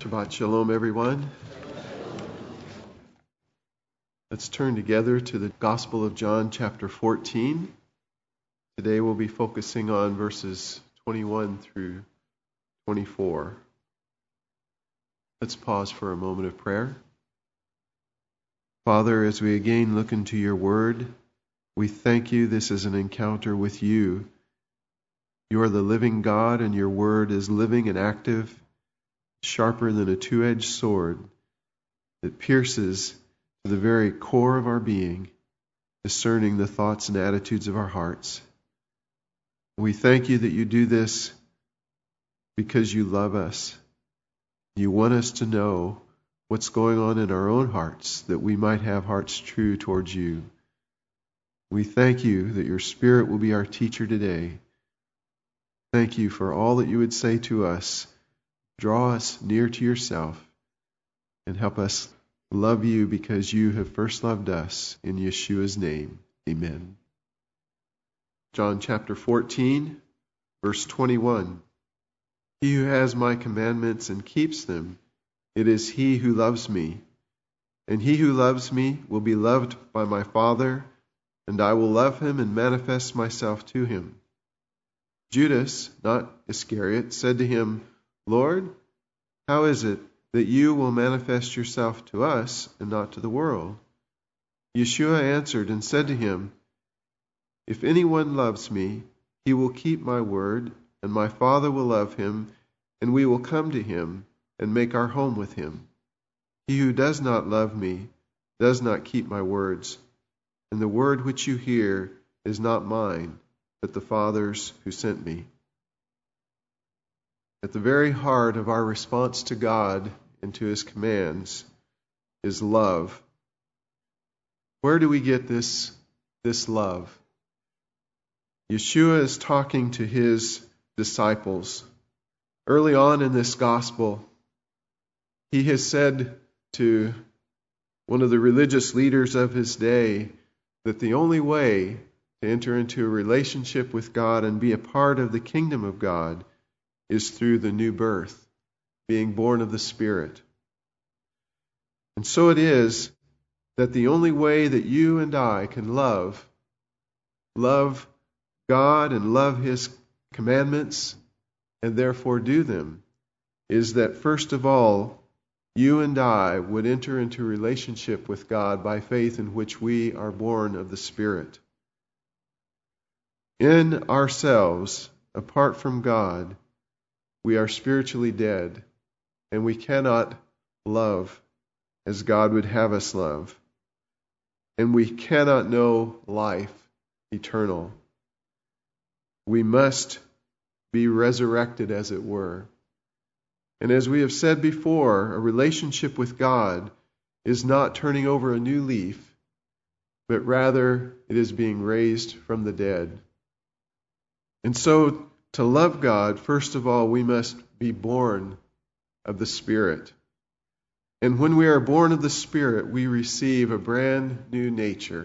Shabbat Shalom, everyone. Let's turn together to the Gospel of John, chapter 14. Today we'll be focusing on verses 21 through 24. Let's pause for a moment of prayer. Father, as we again look into your word, we thank you this is an encounter with you. You are the living God, and your word is living and active, sharper than a two-edged sword that pierces to the very core of our being, discerning the thoughts and attitudes of our hearts. We thank you that you do this because you love us. You want us to know what's going on in our own hearts, that we might have hearts true towards you. We thank you that your Spirit will be our teacher today. Thank you for all that you would say to us. Draw us near to yourself and help us love you because you have first loved us. In Yeshua's name, amen. John chapter 14, verse 21. He who has my commandments and keeps them, it is he who loves me. And he who loves me will be loved by my Father, and I will love him and manifest myself to him. Judas, not Iscariot, said to him, Lord, how is it that you will manifest yourself to us and not to the world? Yeshua answered and said to him, If anyone loves me, he will keep my word, and my Father will love him, and we will come to him and make our home with him. He who does not love me does not keep my words, and the word which you hear is not mine, but the Father's who sent me. At the very heart of our response to God and to his commands is love. Where do we get this love? Yeshua is talking to his disciples. Early on in this gospel, he has said to one of the religious leaders of his day that the only way to enter into a relationship with God and be a part of the kingdom of God is through the new birth, being born of the Spirit. And so it is that the only way that you and I can love God and love his commandments and therefore do them, is that first of all, you and I would enter into a relationship with God by faith in which we are born of the Spirit. In ourselves, apart from God, we are spiritually dead, and we cannot love as God would have us love. And we cannot know life eternal. We must be resurrected, as it were. And as we have said before, a relationship with God is not turning over a new leaf, but rather it is being raised from the dead. And so, to love God, first of all, we must be born of the Spirit. And when we are born of the Spirit, we receive a brand new nature.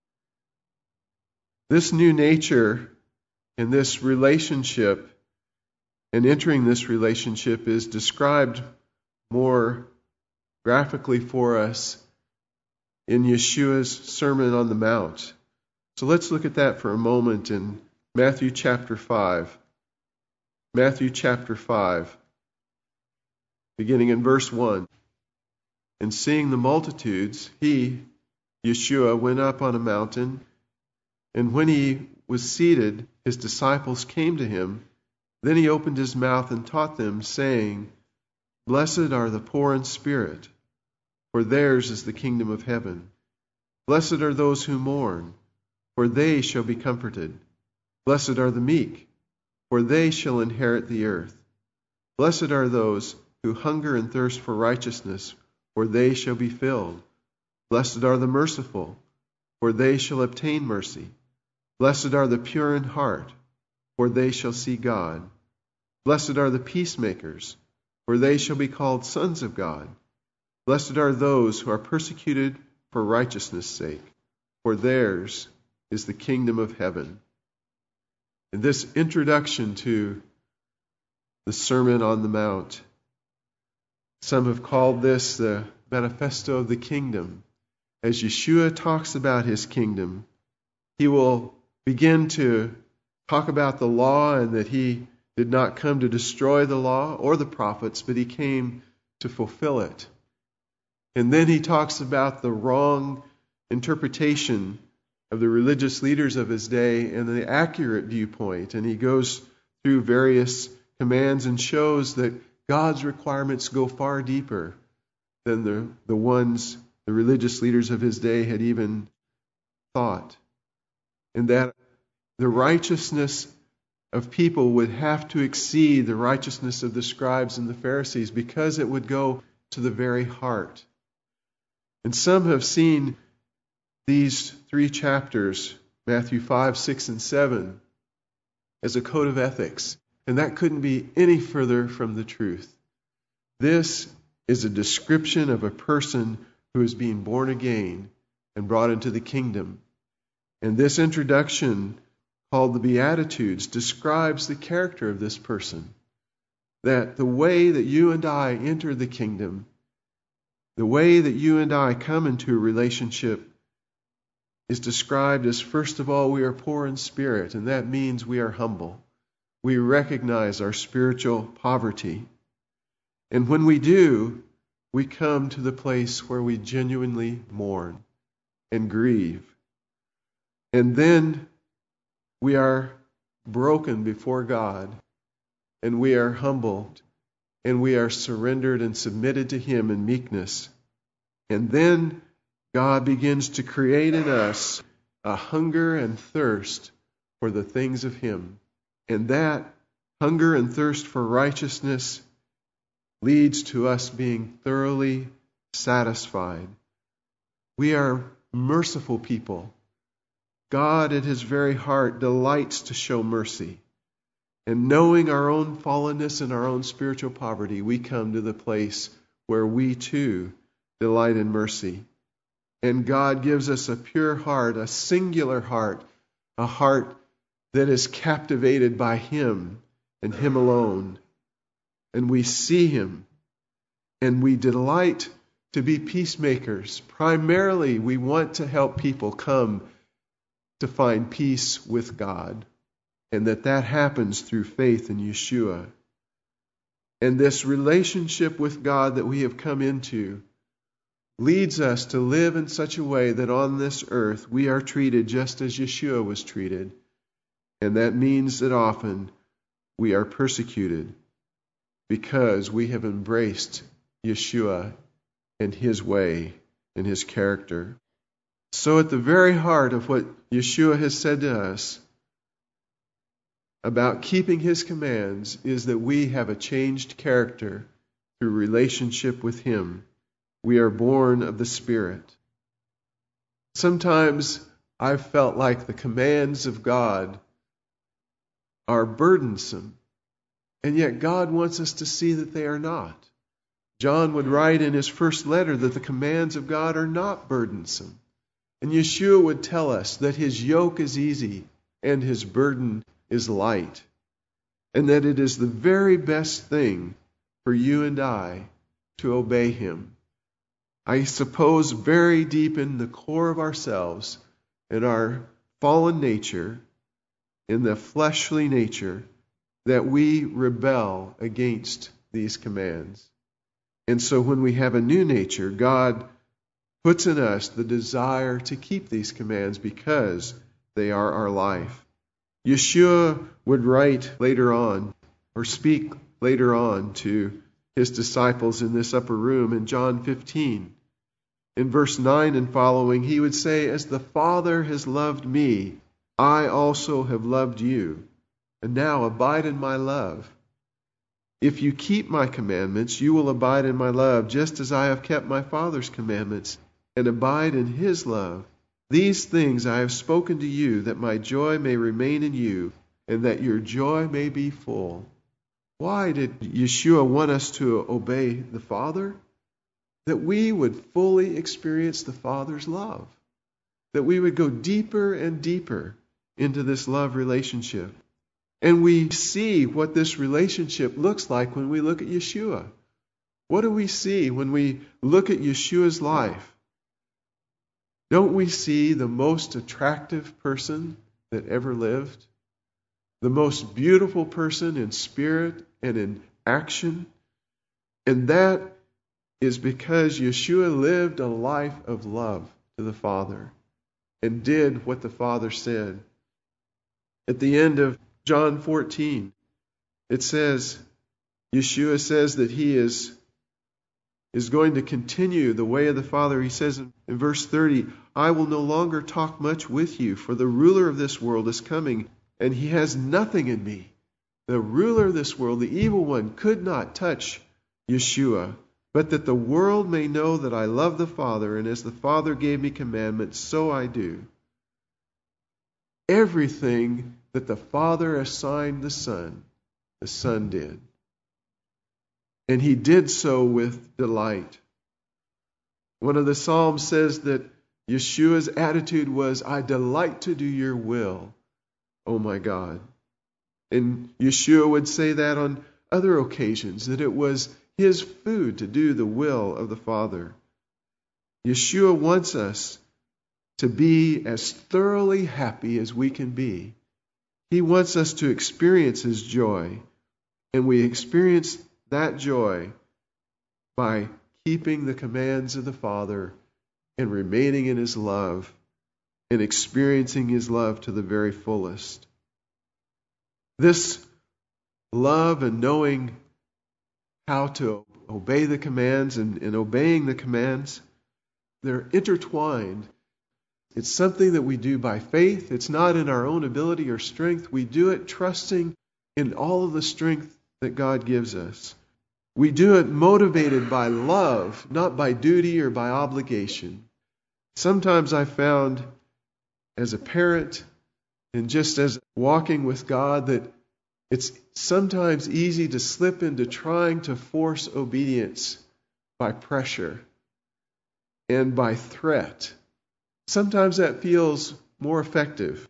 This new nature and this relationship, and entering this relationship, is described more graphically for us in Yeshua's Sermon on the Mount. So let's look at that for a moment in Matthew chapter 5. Matthew chapter 5, beginning in verse 1. And seeing the multitudes, he, Yeshua, went up on a mountain, and when he was seated, his disciples came to him. Then he opened his mouth and taught them, saying, Blessed are the poor in spirit, for theirs is the kingdom of heaven. Blessed are those who mourn, for they shall be comforted. Blessed are the meek, for they shall inherit the earth. Blessed are those who hunger and thirst for righteousness, for they shall be filled. Blessed are the merciful, for they shall obtain mercy. Blessed are the pure in heart, for they shall see God. Blessed are the peacemakers, for they shall be called sons of God. Blessed are those who are persecuted for righteousness' sake, for theirs is the kingdom of heaven. In this introduction to the Sermon on the Mount, Some have called this the manifesto of the kingdom. As Yeshua talks about his kingdom, he will begin to talk about the law and that he did not come to destroy the law or the prophets, but he came to fulfill it. And then he talks about the wrong interpretation of the religious leaders of his day and the accurate viewpoint. And he goes through various commands and shows that God's requirements go far deeper than the ones the religious leaders of his day had even thought. And that the righteousness of people would have to exceed the righteousness of the scribes and the Pharisees because it would go to the very heart. And some have seen these 3 chapters, Matthew 5, 6, and 7, as a code of ethics. And that couldn't be any further from the truth. This is a description of a person who is being born again and brought into the kingdom. And this introduction, called the Beatitudes, describes the character of this person. That the way that you and I enter the kingdom, the way that you and I come into a relationship, is described as, first of all, we are poor in spirit, and that means we are humble. We recognize our spiritual poverty. And when we do, we come to the place where we genuinely mourn and grieve. And then we are broken before God, and we are humbled, and we are surrendered and submitted to Him in meekness. And then God begins to create in us a hunger and thirst for the things of Him. And that hunger and thirst for righteousness leads to us being thoroughly satisfied. We are merciful people. God at His very heart delights to show mercy. And knowing our own fallenness and our own spiritual poverty, we come to the place where we too delight in mercy. And God gives us a pure heart, a singular heart, a heart that is captivated by Him and Him alone. And we see Him, and we delight to be peacemakers. Primarily, we want to help people come to find peace with God, and that happens through faith in Yeshua. And this relationship with God that we have come into leads us to live in such a way that on this earth we are treated just as Yeshua was treated. And that means that often we are persecuted because we have embraced Yeshua and His way and His character. So at the very heart of what Yeshua has said to us about keeping His commands is that we have a changed character through relationship with Him. We are born of the Spirit. Sometimes I've felt like the commands of God are burdensome, and yet God wants us to see that they are not. John would write in his first letter that the commands of God are not burdensome. And Yeshua would tell us that His yoke is easy and His burden is light. And that it is the very best thing for you and I to obey Him. I suppose very deep in the core of ourselves, in our fallen nature, in the fleshly nature, that we rebel against these commands. And so when we have a new nature, God puts in us the desire to keep these commands because they are our life. Yeshua would write later on, or speak later on to His disciples in this upper room in John 15. In verse 9 and following, He would say, "As the Father has loved me, I also have loved you, and now abide in my love. If you keep my commandments, you will abide in my love, just as I have kept my Father's commandments and abide in His love. These things I have spoken to you, that my joy may remain in you, and that your joy may be full." Why did Yeshua want us to obey the Father? That we would fully experience the Father's love. That we would go deeper and deeper into this love relationship. And we see what this relationship looks like when we look at Yeshua. What do we see when we look at Yeshua's life? Don't we see the most attractive person that ever lived? The most beautiful person in spirit and in action? And that is because Yeshua lived a life of love to the Father and did what the Father said. At the end of John 14, it says, Yeshua says that he is going to continue the way of the Father. He says in verse 30, I will no longer talk much with you, for the ruler of this world is coming, and he has nothing in me. The ruler of this world, the evil one, could not touch Yeshua, but that the world may know that I love the Father, and as the Father gave me commandments, so I do. Everything that the Father assigned the Son did. And he did so with delight. One of the Psalms says that Yeshua's attitude was, I delight to do your will, oh my God. And Yeshua would say that on other occasions, that it was his food to do the will of the Father. Yeshua wants us to be as thoroughly happy as we can be. He wants us to experience his joy, and we experience that joy by keeping the commands of the Father and remaining in his love and experiencing his love to the very fullest. This love and knowing how to obey the commands and obeying the commands, they're intertwined. It's something that we do by faith. It's not in our own ability or strength. We do it trusting in all of the strength that God gives us. We do it motivated by love, not by duty or by obligation. Sometimes I found as a parent and just as walking with God that it's sometimes easy to slip into trying to force obedience by pressure and by threat. Sometimes that feels more effective.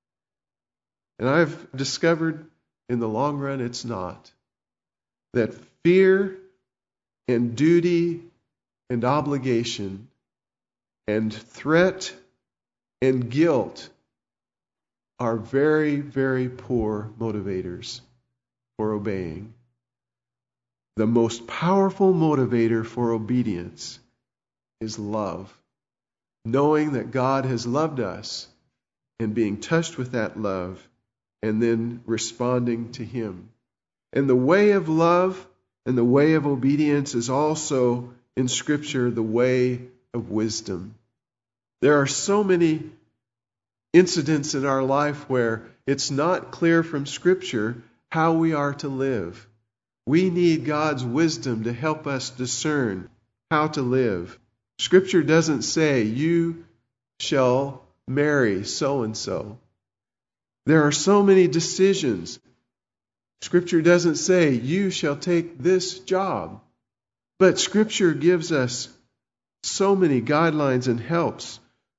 And I've discovered in the long run it's not. That fear and duty and obligation and threat and guilt are very, very poor motivators for obeying. The most powerful motivator for obedience is love. Knowing that God has loved us and being touched with that love and then responding to him. And the way of love and the way of obedience is also in Scripture the way of wisdom. There are so many incidents in our life where it's not clear from Scripture how we are to live. We need God's wisdom to help us discern how to live. Scripture doesn't say, you shall marry so-and-so. There are so many decisions. Scripture doesn't say, you shall take this job. But Scripture gives us so many guidelines and helps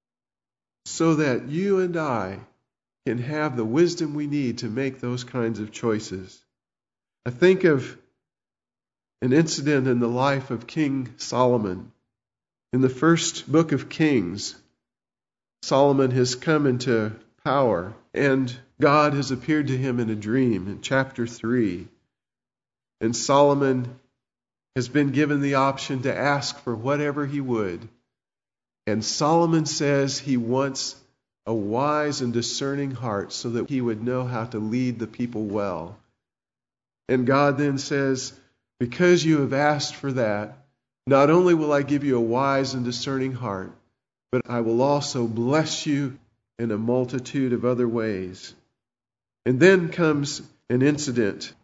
so that you and I can have the wisdom we need to make those kinds of choices. I think of an incident in the life of King Solomon. In the first book of Kings, Solomon has come into power, and God has appeared to him in a dream in chapter 3. And Solomon has been given the option to ask for whatever he would. And Solomon says he wants a wise and discerning heart so that he would know how to lead the people well. And God then says, because you have asked for that, not only will I give you a wise and discerning heart, but I will also bless you in a multitude of other ways. And then comes an incident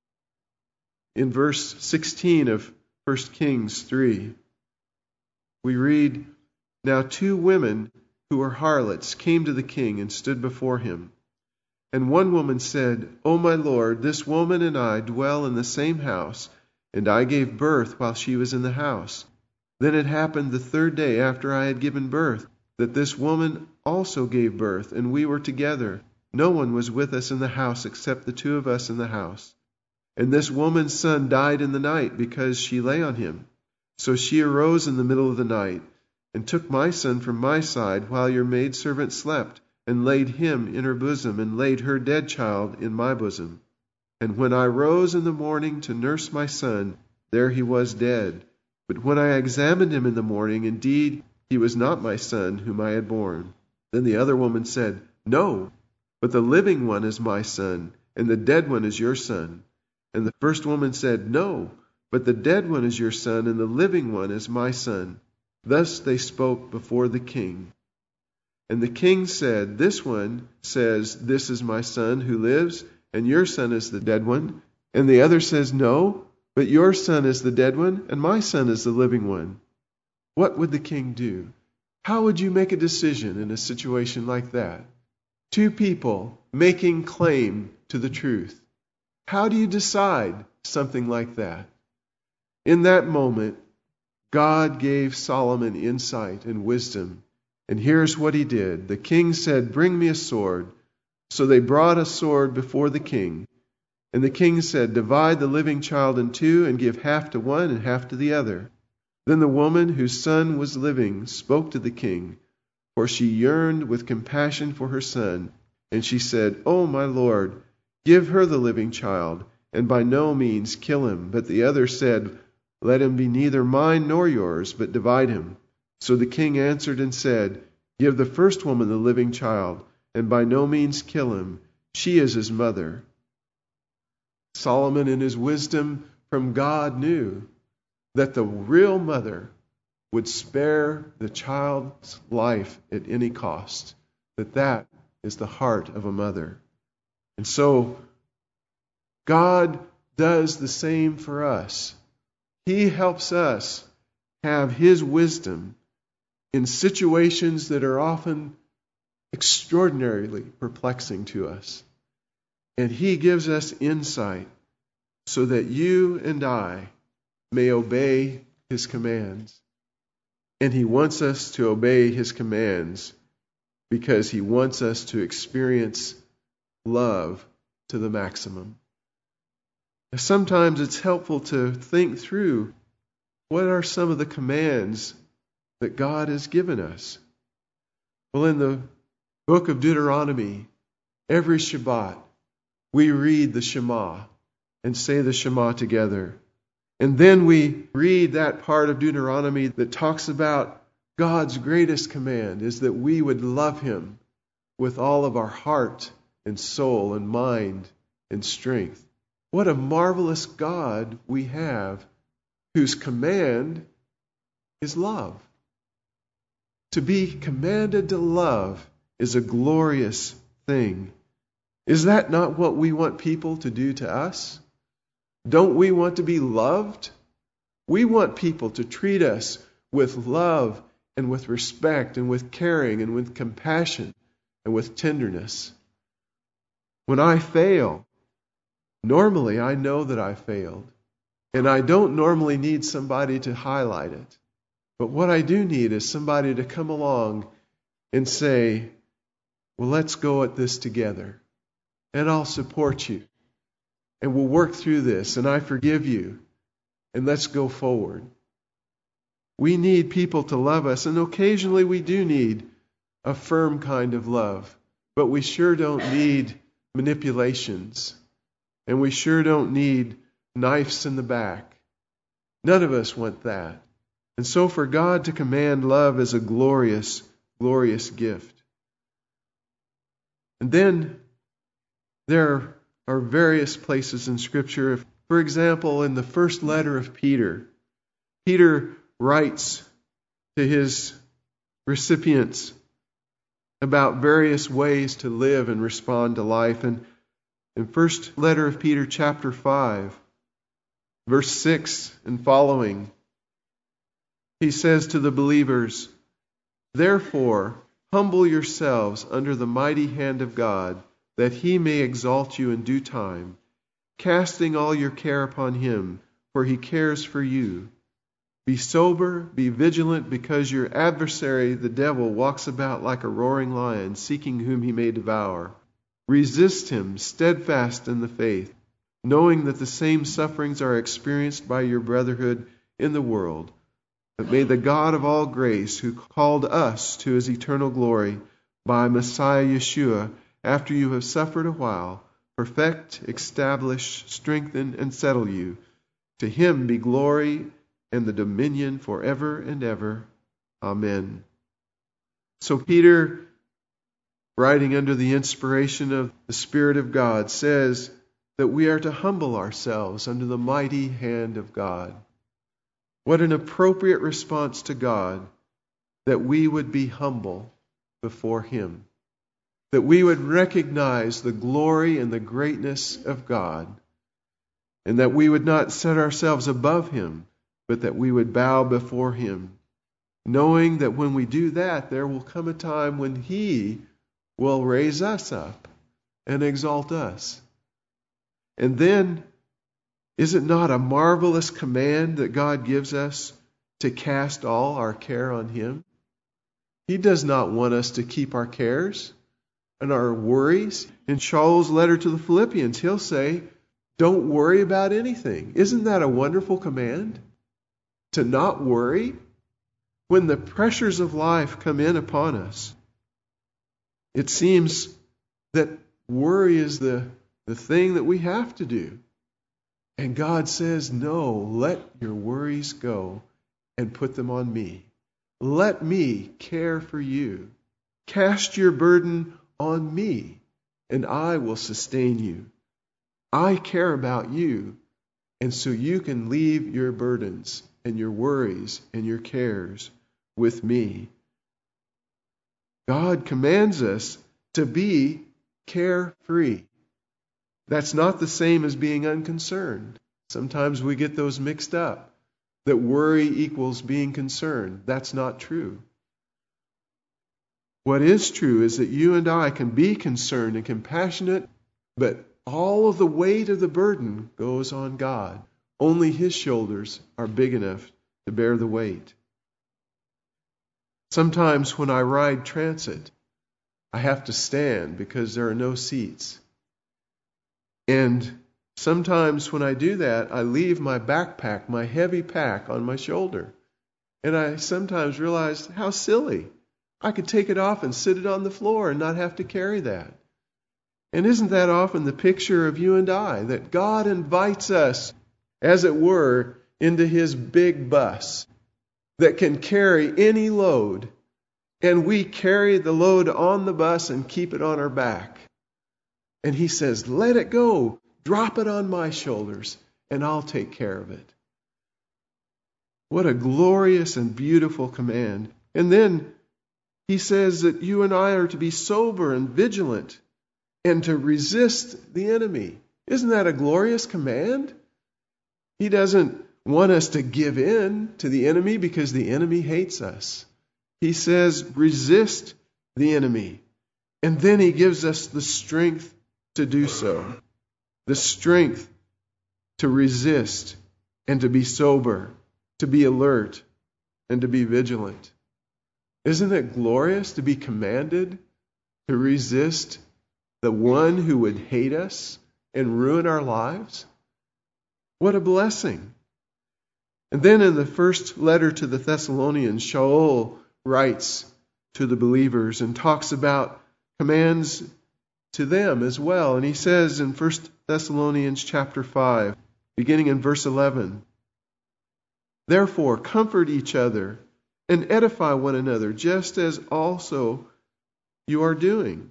in verse 16 of 1 Kings 3. We read, now 2 women who were harlots came to the king and stood before him. And one woman said, O my lord, this woman and I dwell in the same house, and I gave birth while she was in the house. Then it happened the 3rd day after I had given birth, that this woman also gave birth, and we were together. No one was with us in the house except the 2 of us in the house. And this woman's son died in the night because she lay on him. So she arose in the middle of the night and took my son from my side while your maidservant slept, and laid him in her bosom, and laid her dead child in my bosom. And when I rose in the morning to nurse my son, there he was dead. But when I examined him in the morning, indeed, he was not my son whom I had borne. Then the other woman said, No, but the living one is my son, and the dead one is your son. And the first woman said, No, but the dead one is your son, and the living one is my son. Thus they spoke before the king. And the king said, This one says, This is my son who lives, and your son is the dead one. And the other says, No, but your son is the dead one, and my son is the living one. What would the king do? How would you make a decision in a situation like that? Two people making claim to the truth. How do you decide something like that? In that moment, God gave Solomon insight and wisdom. And here's what he did. The king said, Bring me a sword. So they brought a sword before the king. And the king said, Divide the living child in two, and give half to one and half to the other. Then the woman whose son was living spoke to the king, for she yearned with compassion for her son. And she said, O my lord, give her the living child, and by no means kill him. But the other said, Let him be neither mine nor yours, but divide him. So the king answered and said, Give the first woman the living child, and by no means kill him. She is his mother. Solomon, in his wisdom from God, knew that the real mother would spare the child's life at any cost. That is the heart of a mother. And so God does the same for us. He helps us have His wisdom in situations that are often extraordinarily perplexing to us. And He gives us insight so that you and I may obey His commands. And He wants us to obey His commands because He wants us to experience love to the maximum. Sometimes it's helpful to think through what are some of the commands that God has given us. Well, in the book of Deuteronomy, every Shabbat, we read the Shema and say the Shema together. And then we read that part of Deuteronomy that talks about God's greatest command is that we would love Him with all of our heart and soul and mind and strength. What a marvelous God we have, whose command is love. To be commanded to love is a glorious thing. Is that not what we want people to do to us? Don't we want to be loved? We want people to treat us with love and with respect and with caring and with compassion and with tenderness. When I fail, normally I know that I failed, and I don't normally need somebody to highlight it. But what I do need is somebody to come along and say, well, let's go at this together, and I'll support you, and we'll work through this, and I forgive you, and let's go forward. We need people to love us, and occasionally we do need a firm kind of love, but we sure don't need manipulations, and we sure don't need knives in the back. None of us want that. And so for God to command love is a glorious, glorious gift. And then there are various places in Scripture. For example, in the first letter of Peter, Peter writes to his recipients about various ways to live and respond to life. And in first letter of Peter, chapter 5, verse 6 and following, he says to the believers, "Therefore, humble yourselves under the mighty hand of God, that He may exalt you in due time, casting all your care upon Him, for He cares for you. Be sober, be vigilant, because your adversary, the devil, walks about like a roaring lion, seeking whom he may devour. Resist him, steadfast in the faith, knowing that the same sufferings are experienced by your brotherhood in the world. But may the God of all grace, who called us to his eternal glory by Messiah Yeshua, after you have suffered a while, perfect, establish, strengthen, and settle you. To him be glory and the dominion forever and ever. Amen. So Peter, writing under the inspiration of the Spirit of God, says that we are to humble ourselves under the mighty hand of God. What an appropriate response to God, that we would be humble before him, that we would recognize the glory and the greatness of God, and that we would not set ourselves above him, but that we would bow before him, knowing that when we do that, there will come a time when he will raise us up and exalt us. And then, is it not a marvelous command that God gives us to cast all our care on him? He does not want us to keep our cares and our worries. In Shaul's letter to the Philippians, he'll say, don't worry about anything. Isn't that a wonderful command? To not worry when the pressures of life come in upon us. It seems that worry is the thing that we have to do. And God says, no, let your worries go and put them on me. Let me care for you. Cast your burden on me, and I will sustain you. I care about you, and so you can leave your burdens and your worries and your cares with me. God commands us to be carefree. That's not the same as being unconcerned. Sometimes we get those mixed up, that worry equals being concerned. That's not true. What is true is that you and I can be concerned and compassionate, but all of the weight of the burden goes on God. Only his shoulders are big enough to bear the weight. Sometimes when I ride transit, I have to stand because there are no seats. And sometimes when I do that, I leave my backpack, my heavy pack, on my shoulder. And I sometimes realize how silly. I could take it off and sit it on the floor and not have to carry that. And isn't that often the picture of you and I, that God invites us, as it were, into his big bus that can carry any load, and we carry the load on the bus and keep it on our back. And he says, let it go, drop it on my shoulders, and I'll take care of it. What a glorious and beautiful command. And then he says that you and I are to be sober and vigilant and to resist the enemy. Isn't that a glorious command? He doesn't want us to give in to the enemy because the enemy hates us. He says, resist the enemy. And then he gives us the strength to do so. The strength to resist and to be sober, to be alert, and to be vigilant. Isn't it glorious to be commanded to resist the one who would hate us and ruin our lives? What a blessing. And then in the first letter to the Thessalonians, Shaul writes to the believers and talks about commands to them as well. And he says in 1 Thessalonians chapter 5, beginning in verse 11, therefore comfort each other and edify one another, just as also you are doing.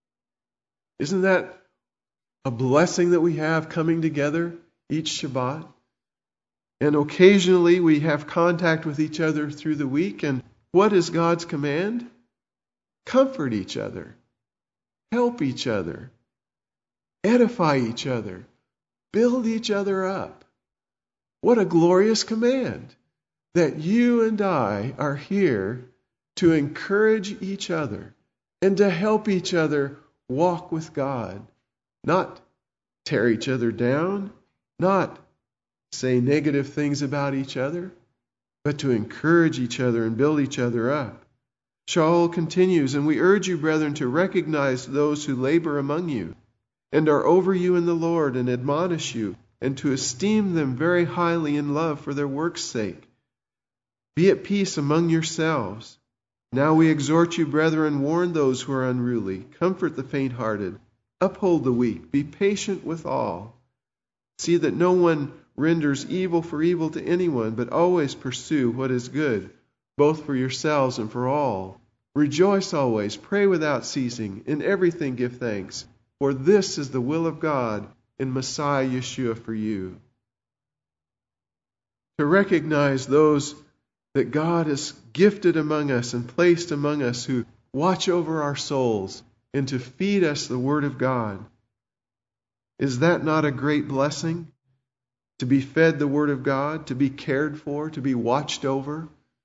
Isn't that a blessing that we have coming together each Shabbat? And occasionally we have contact with each other through the week. And what is God's command? Comfort each other. Help each other. Edify each other. Build each other up. What a glorious command that you and I are here to encourage each other and to help each other walk with God. Not tear each other down, not say negative things about each other, but to encourage each other and build each other up. Shaul continues, and we urge you, brethren, to recognize those who labor among you and are over you in the Lord, and admonish you, and to esteem them very highly in love for their work's sake. Be at peace among yourselves. Now we exhort you, brethren, warn those who are unruly, comfort the faint-hearted, uphold the weak, be patient with all. See that no one renders evil for evil to anyone, but always pursue what is good, both for yourselves and for all. Rejoice always, pray without ceasing, in everything give thanks, for this is the will of God in Messiah Yeshua for you. To recognize those that God has gifted among us and placed among us who watch over our souls and to feed us the Word of God. Is that not a great blessing? To be fed the Word of God, to be cared for, to be watched over.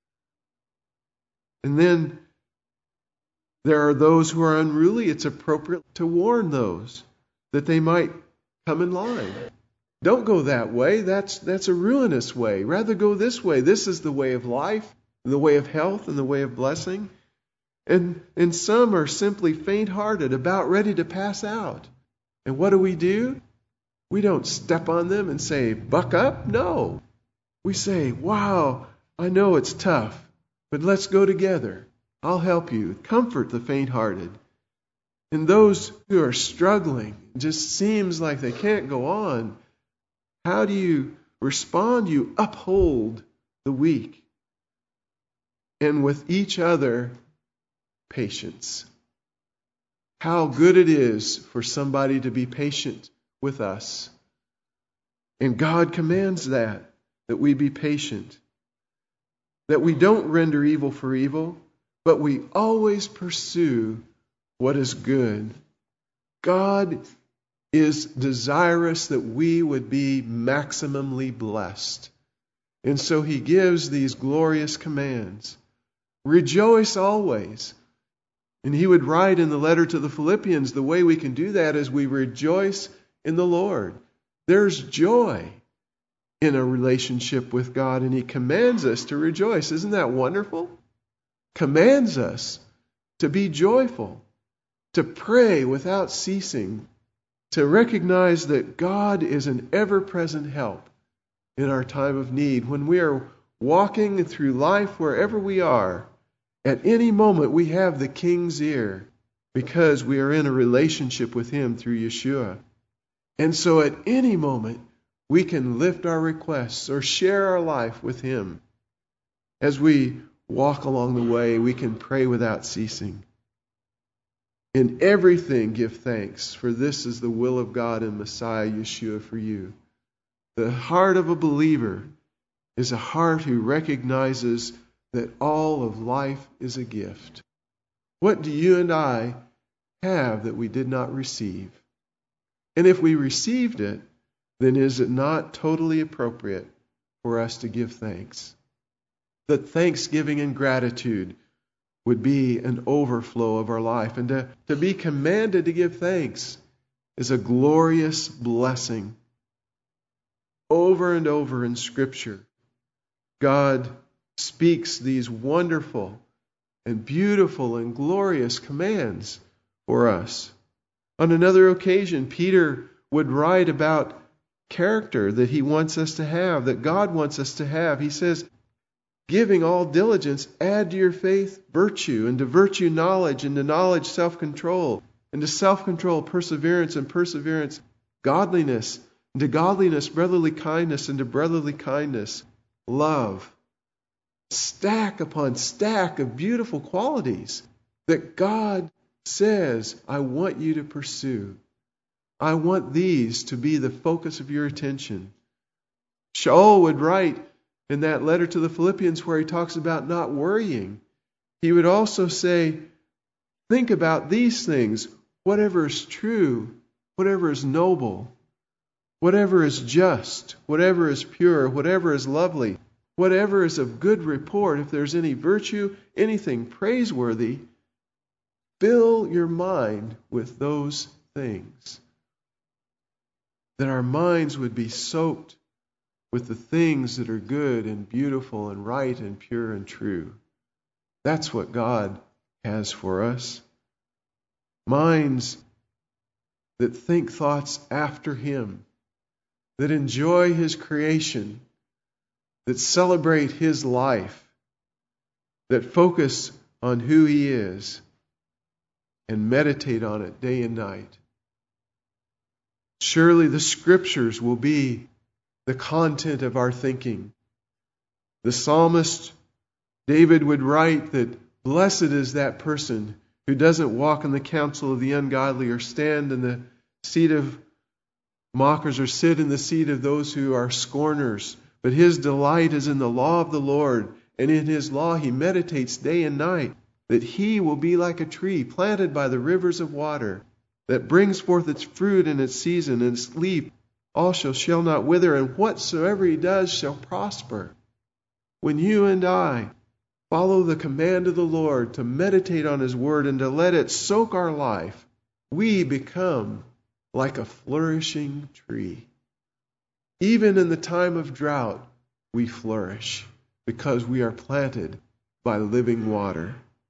And then there are those who are unruly. It's appropriate to warn those that they might come in line. Don't go that way. That's a ruinous way. Rather go this way. This is the way of life, the way of health, and the way of blessing. And some are simply faint-hearted, about ready to pass out. And what do? We don't step on them and say, buck up. No. We say, wow, I know it's tough, but let's go together. I'll help you. Comfort the faint-hearted. And those who are struggling, it just seems like they can't go on. How do you respond? You uphold the weak. And with each other, patience. How good it is for somebody to be patient with us. And God commands that we be patient. That we don't render evil for evil, but we always pursue what is good. God is desirous that we would be maximally blessed. And so He gives these glorious commands. Rejoice always. And He would write in the letter to the Philippians, the way we can do that is we rejoice in the Lord. There's joy in a relationship with God, and He commands us to rejoice. Isn't that wonderful? Commands us to be joyful, to pray without ceasing, to recognize that God is an ever-present help in our time of need. When we are walking through life wherever we are, at any moment we have the King's ear because we are in a relationship with Him through Yeshua. And so at any moment we can lift our requests or share our life with Him. As we walk along the way, we can pray without ceasing. In everything give thanks, for this is the will of God in Messiah Yeshua for you. The heart of a believer is a heart who recognizes that all of life is a gift. What do you and I have that we did not receive? And if we received it, then is it not totally appropriate for us to give thanks? That thanksgiving and gratitude would be an overflow of our life. And to be commanded to give thanks is a glorious blessing. Over and over in Scripture, God speaks these wonderful and beautiful and glorious commands for us. On another occasion, Peter would write about character that he wants us to have, that God wants us to have. He says, giving all diligence, add to your faith virtue, and to virtue knowledge, and to knowledge self-control, and to self-control perseverance, and perseverance godliness, and to godliness brotherly kindness, and to brotherly kindness love. Stack upon stack of beautiful qualities that God says, I want you to pursue. I want these to be the focus of your attention. Shaul would write in that letter to the Philippians where he talks about not worrying. He would also say, think about these things. Whatever is true, whatever is noble, whatever is just, whatever is pure, whatever is lovely, whatever is of good report, if there's any virtue, anything praiseworthy, fill your mind with those things. That our minds would be soaked with the things that are good and beautiful and right and pure and true. That's what God has for us. Minds that think thoughts after Him, that enjoy His creation, that celebrate His life, that focus on who He is, and meditate on it day and night. Surely the Scriptures will be the content of our thinking. The psalmist David would write that blessed is that person who doesn't walk in the counsel of the ungodly, or stand in the seat of mockers, or sit in the seat of those who are scorners. But his delight is in the law of the Lord, and in His law he meditates day and night, that he will be like a tree planted by the rivers of water, that brings forth its fruit in its season, and its leaf also shall not wither, and whatsoever he does shall prosper. When you and I follow the command of the Lord to meditate on His word and to let it soak our life, we become like a flourishing tree. Even in the time of drought, we flourish because we are planted by living water.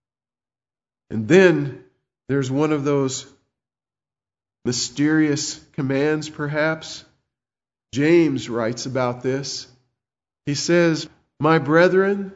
And then there's one of those mysterious commands, perhaps. James writes about this. He says, "My brethren,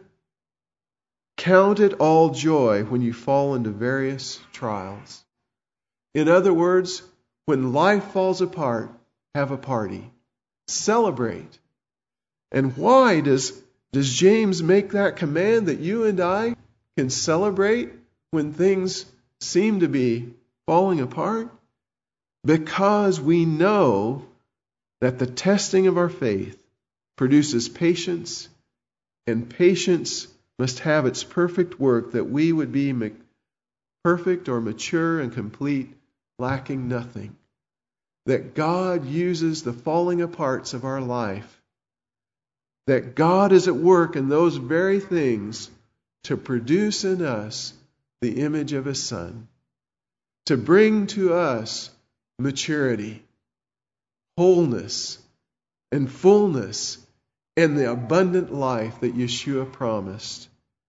count it all joy when you fall into various trials." In other words, when life falls apart, have a party. Celebrate. And why does James make that command that you and I can celebrate when things seem to be falling apart? Because we know that the testing of our faith produces patience, and patience must have its perfect work, that we would be perfect or mature and complete, lacking nothing. That God uses the falling aparts of our life, that God is at work in those very things to produce in us the image of His Son, to bring to us maturity, wholeness, and fullness, and the abundant life that Yeshua promised.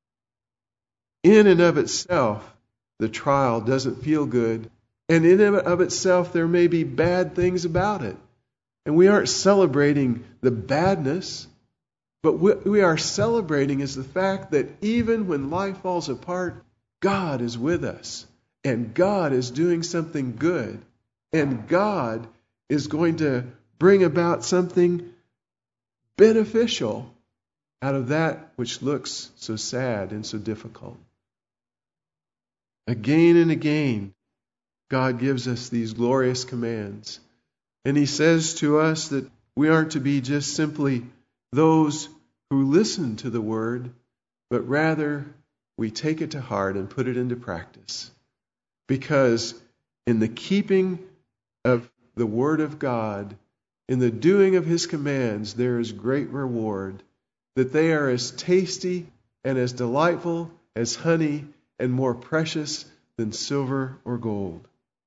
In and of itself, the trial doesn't feel good, and in and of itself, there may be bad things about it. And we aren't celebrating the badness, but what we are celebrating is the fact that even when life falls apart, God is with us, and God is doing something good, and God is going to bring about something beneficial out of that which looks so sad and so difficult. Again and again, God gives us these glorious commands. And He says to us that we aren't to be just simply those who listen to the Word, but rather we take it to heart and put it into practice. Because in the keeping of the Word of God, in the doing of His commands, there is great reward, that they are as tasty and as delightful as honey, and more precious than silver or gold.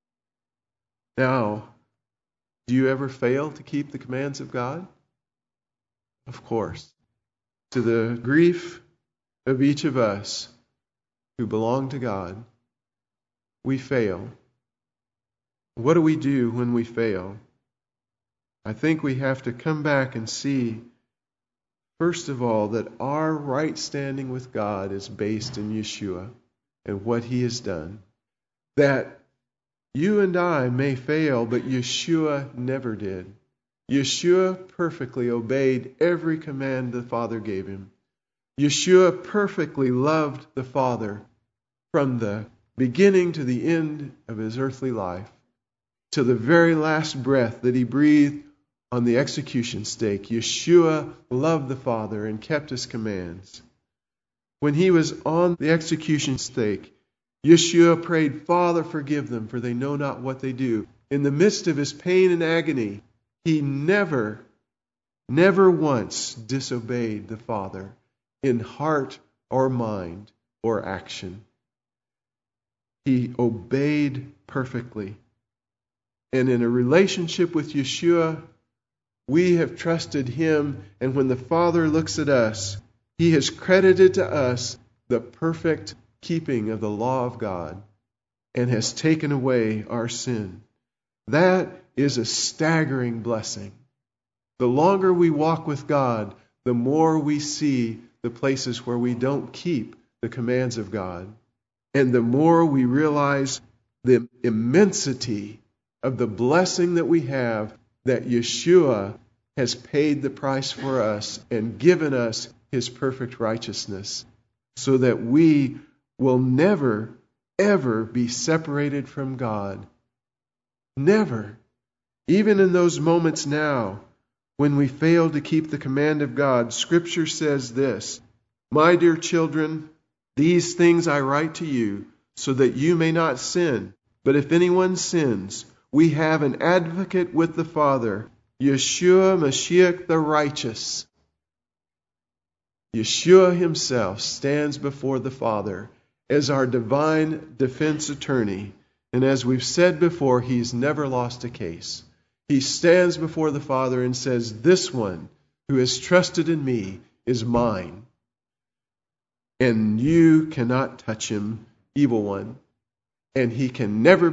Now, do you ever fail to keep the commands of God? Of course. To the grief of each of us who belong to God, we fail. What do we do when we fail? I think we have to come back and see, first of all, that our right standing with God is based in Yeshua and what He has done. That you and I may fail, but Yeshua never did. Yeshua perfectly obeyed every command the Father gave Him. Yeshua perfectly loved the Father from the beginning to the end of His earthly life, to the very last breath that He breathed on the execution stake. Yeshua loved the Father and kept His commands. When He was on the execution stake, Yeshua prayed, "Father, forgive them, for they know not what they do." In the midst of His pain and agony, He never once disobeyed the Father in heart or mind or action. He obeyed perfectly. And in a relationship with Yeshua, we have trusted Him, and when the Father looks at us, He has credited to us the perfect keeping of the law of God and has taken away our sin. That is a staggering blessing. The longer we walk with God, the more we see the places where we don't keep the commands of God. And the more we realize the immensity of the blessing that we have, that Yeshua has paid the price for us and given us his perfect righteousness, so that we will never, ever be separated from God. Never. Even in those moments now, when we fail to keep the command of God, Scripture says this, "My dear children, these things I write to you, so that you may not sin. But if anyone sins, we have an advocate with the Father, Yeshua Mashiach the righteous." Yeshua himself stands before the Father as our divine defense attorney. And as we've said before, he's never lost a case. He stands before the Father and says, "This one who has trusted in me is mine. And you cannot touch him, evil one. And she can never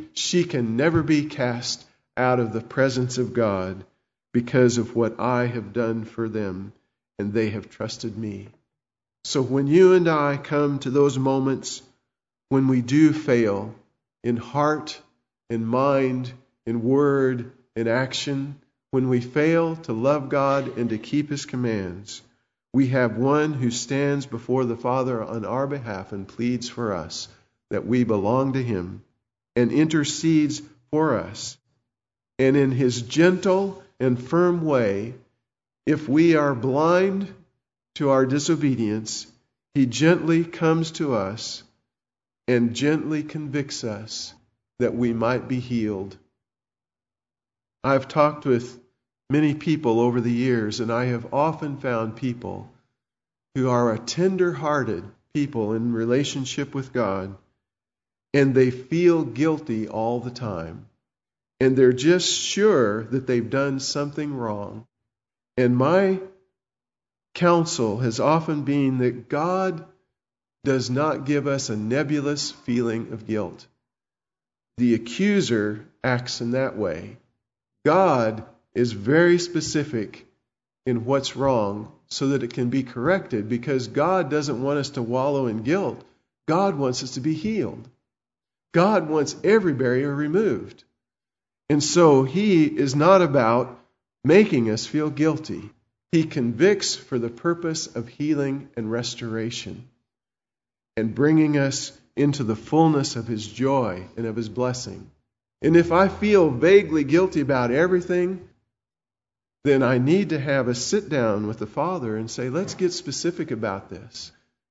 be cast out of the presence of God because of what I have done for them, and they have trusted me." So when you and I come to those moments when we do fail in heart, in mind, in word, in action, when we fail to love God and to keep his commands, we have one who stands before the Father on our behalf and pleads for us that we belong to him and intercedes for us. And in his gentle and firm way, if we are blind to our disobedience, he gently comes to us and gently convicts us that we might be healed. I've talked with many people over the years, and I have often found people who are a tender-hearted people in relationship with God, and they feel guilty all the time. And they're just sure that they've done something wrong. And my counsel has often been that God does not give us a nebulous feeling of guilt. The accuser acts in that way. God is very specific in what's wrong so that it can be corrected, because God doesn't want us to wallow in guilt. God wants us to be healed. God wants every barrier removed. And so he is not about making us feel guilty. He convicts for the purpose of healing and restoration and bringing us into the fullness of his joy and of his blessing. And if I feel vaguely guilty about everything, then I need to have a sit down with the Father and say, let's get specific about this.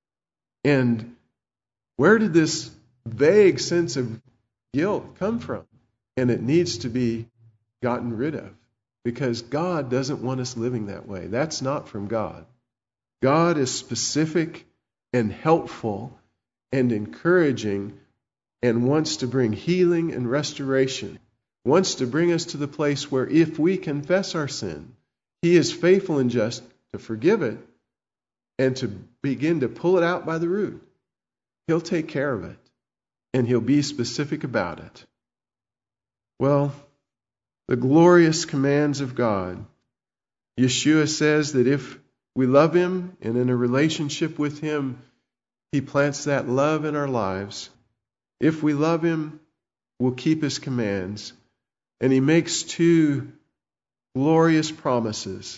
And where did this vague sense of guilt come from? And it needs to be gotten rid of, because God doesn't want us living that way. That's not from God. God is specific and helpful and encouraging and wants to bring healing and restoration, wants to bring us to the place where if we confess our sin, he is faithful and just to forgive it and to begin to pull it out by the root. He'll take care of it, and he'll be specific about it. Well, the glorious commands of God. Yeshua says that if we love him and in a relationship with him, he plants that love in our lives. If we love him, we'll keep his commands. And he makes two glorious promises: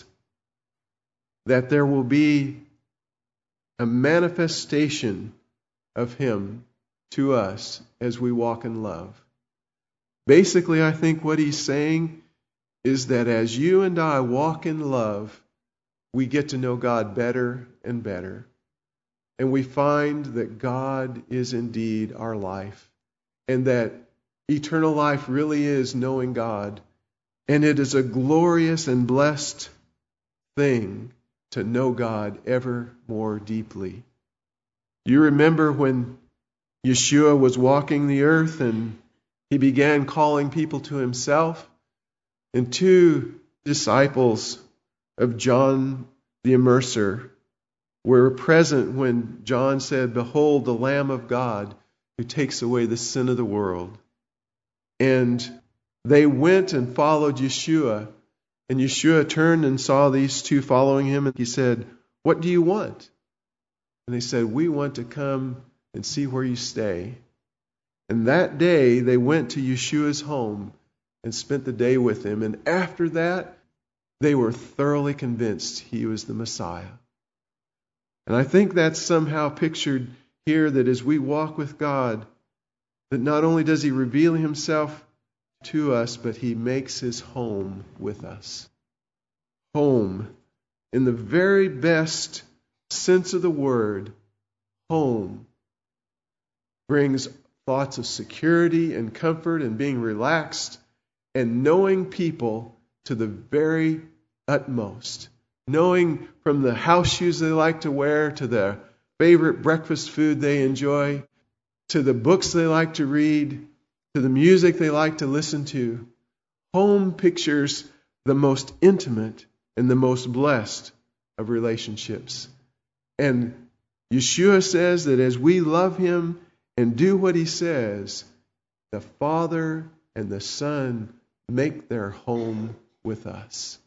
that there will be a manifestation of him to us as we walk in love. Basically, I think what he's saying is that as you and I walk in love, we get to know God better and better. And we find that God is indeed our life, and that eternal life really is knowing God. And it is a glorious and blessed thing to know God ever more deeply. You remember when Yeshua was walking the earth and he began calling people to himself, and two disciples of John the Immerser were present when John said, "Behold, the Lamb of God who takes away the sin of the world." And They went and followed Yeshua. And Yeshua turned and saw these two following him. And he said, "What do you want?" And they said, "We want to come and see where you stay." And that day they went to Yeshua's home and spent the day with him. And after that, they were thoroughly convinced he was the Messiah. And I think that's somehow pictured here, that as we walk with God, that not only does he reveal himself to us, but he makes his home with us. Home, in the very best sense of the word, home brings thoughts of security and comfort and being relaxed and knowing people to the very utmost. Knowing from the house shoes they like to wear to their favorite breakfast food they enjoy, to the books they like to read, to the music they like to listen to. Home pictures the most intimate and the most blessed of relationships. And Yeshua says that as we love him and do what he says, the Father and the Son make their home with us.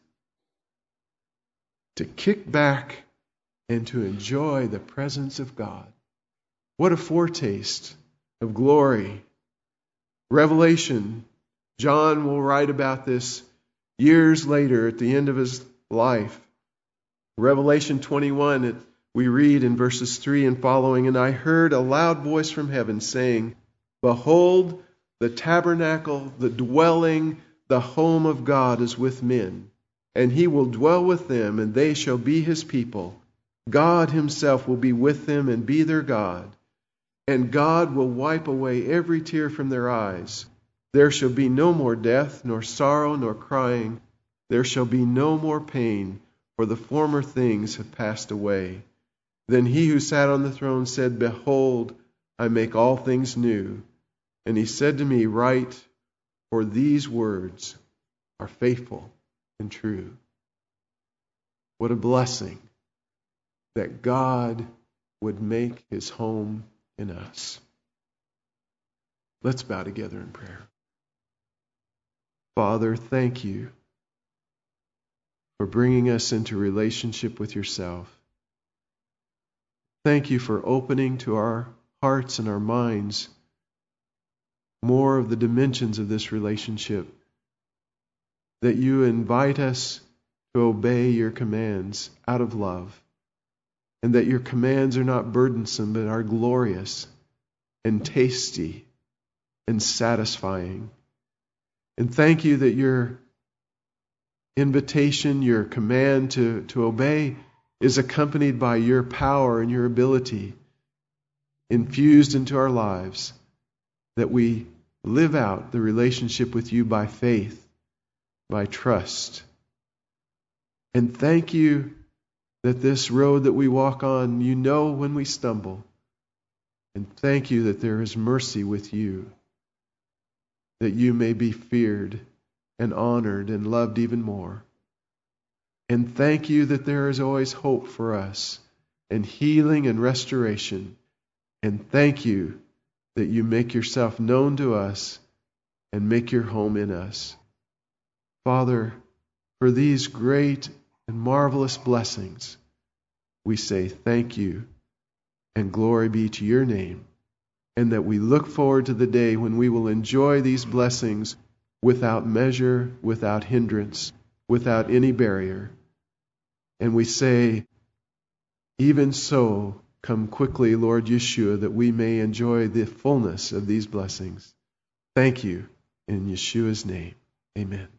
To kick back and to enjoy the presence of God. What a foretaste of glory. Revelation, John will write about this years later at the end of his life. Revelation 21, we read in verses 3 and following, "And I heard a loud voice from heaven saying, Behold, the tabernacle, the dwelling, the home of God is with men, and he will dwell with them, and they shall be his people. God himself will be with them and be their God. And God will wipe away every tear from their eyes. There shall be no more death, nor sorrow, nor crying. There shall be no more pain, for the former things have passed away. Then he who sat on the throne said, Behold, I make all things new. And he said to me, Write, for these words are faithful and true." What a blessing that God would make his home in us. Let's bow together in prayer. Father, thank you for bringing us into relationship with yourself. Thank you for opening to our hearts and our minds more of the dimensions of this relationship, that you invite us to obey your commands out of love, and that your commands are not burdensome but are glorious and tasty and satisfying. And thank you that your invitation, your command to obey is accompanied by your power and your ability infused into our lives, that we live out the relationship with you by faith, by trust. And thank you that this road that we walk on, you know when we stumble. And thank you that there is mercy with you, that you may be feared and honored and loved even more. And thank you that there is always hope for us, and healing and restoration. And thank you that you make yourself known to us and make your home in us. Father, for these great and marvelous blessings, we say thank you and glory be to your name, and that we look forward to the day when we will enjoy these blessings without measure, without hindrance, without any barrier. And we say, even so, come quickly, Lord Yeshua, that we may enjoy the fullness of these blessings. Thank you in Yeshua's name. Amen.